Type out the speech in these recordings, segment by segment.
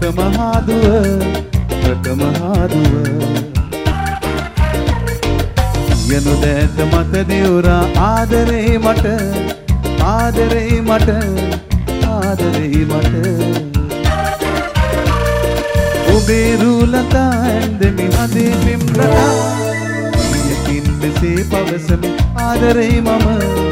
ප්‍රථම හාදුව යනු දැත මත දිවුරා ආදරේ මට ඔබේ රූලතා ඇන්දමි හදේ පෙම්රටා යකින් මෙසේ පවසමි ආදරේ මම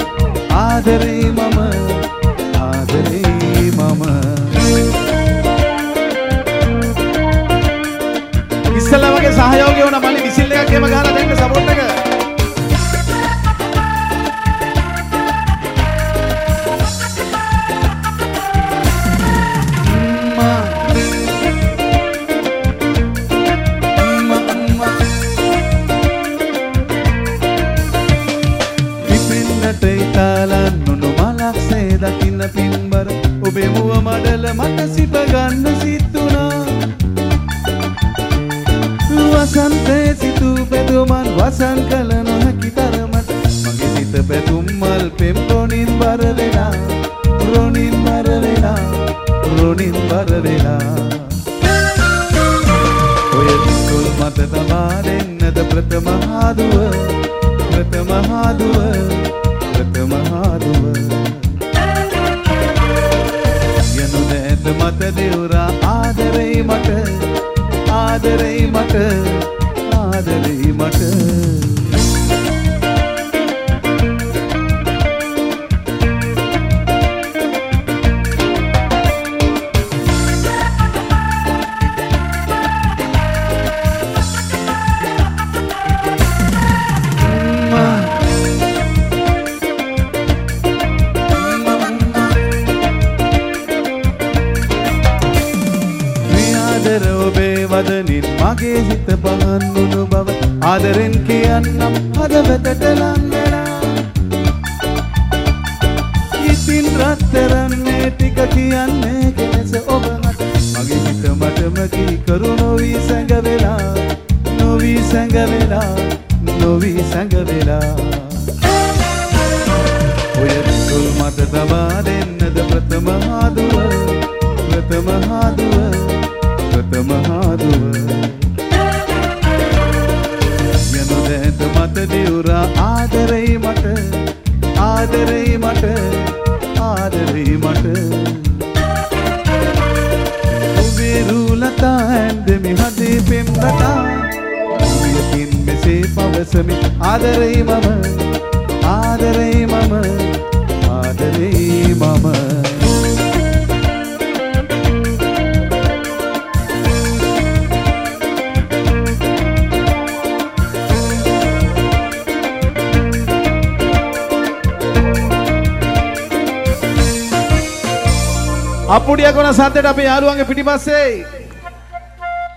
ඉස්සලා වගේ සහයෝගය වුණා මල්ලි විසිල් එකක් එහෙම ගහලා දෙන්න සපෝට් එක දකින්න පින්බර ඔබේ මුව මඩල මට සිප ගන්න සිතුනා වසන්තේ සිතු පැතුමන් වසන් කළ නොහැකි තරමට මගේ සිත පැතුම් මල් පෙම් රොණින් බර වෙලා ඔය විස්තුල් මත තබා දෙන්නද ප්‍රථම හාදුව මත දෙවුරා ආදරේ මට ඔබේ වදනින් මගේ හිත පහන් වුණු බව ආදරෙන් කියන්නම් හදවතට ලං වෙලා ඉතින් රත්තරන් මේ ටික කියන්නේ කෙලෙස ඔබ මට මගේ හිත මටම කී කරු නොවි සැඟ වෙලා ඔය තුල් මත තබා දෙන්නද ප්‍රථම හාදුව යනු දැත මත දිවුරා ආදරේ මට ඔබේ රූලතා ඇන්දමි හදේ පෙම්රටා යකින් මෙසේ පවසමි ආදරේ මම අපුඩිය කොන සද්දට අපේ යාළුවන්ගේ පිටිපස්සේ